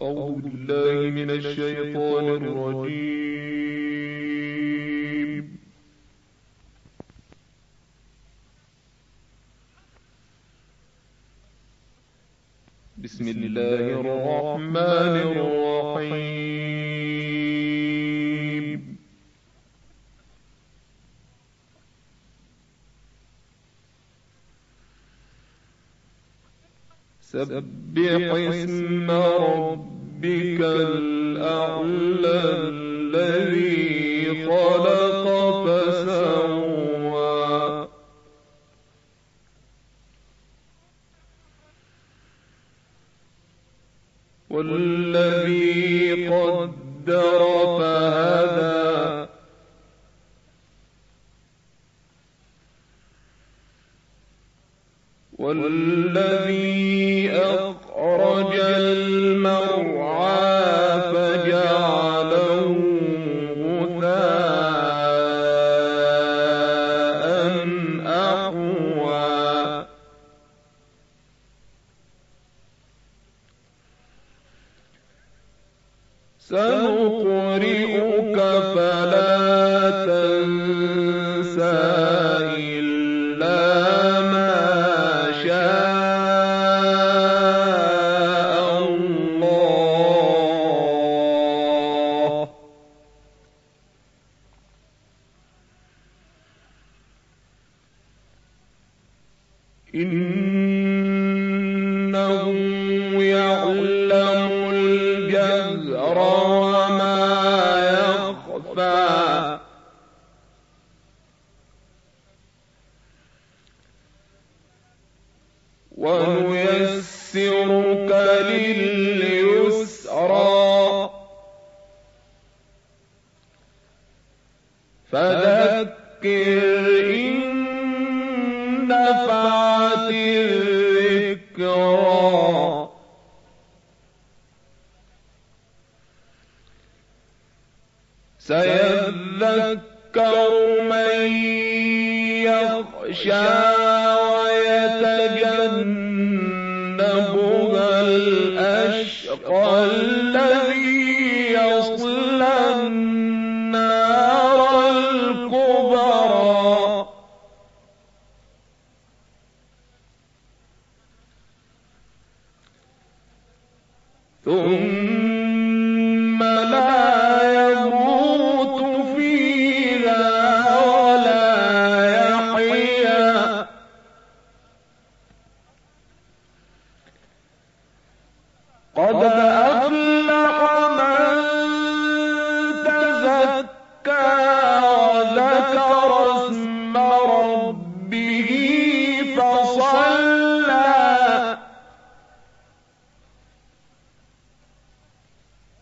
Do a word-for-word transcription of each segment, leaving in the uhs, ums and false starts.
أعوذ بالله من الشيطان الرجيم. بسم الله الرحمن الرحيم. سبح اسم ربك الأعلى الذي خلق فسوى والذي قدر فهدى والذي أخرج المرعى فجعله غثاء أحوى سنقرئك فلا تنسى إلا ما شاء الله إنه يعلم الجهر وما يخفى ونيسرك لليسرى فذكر إن نفعت الذكرى سيذكر من يخشى ويتجنبها الأشقى الذي يصلى النار الكبرى ثم لا يموت فيها ولا يحيا قد أفلح من تزكى وذكر اسم ربه فصلى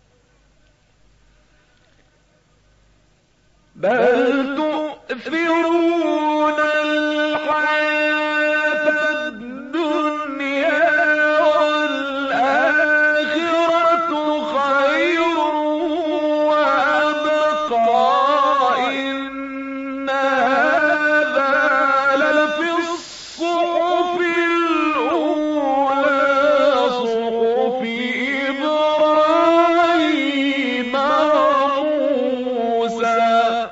بل تؤثرون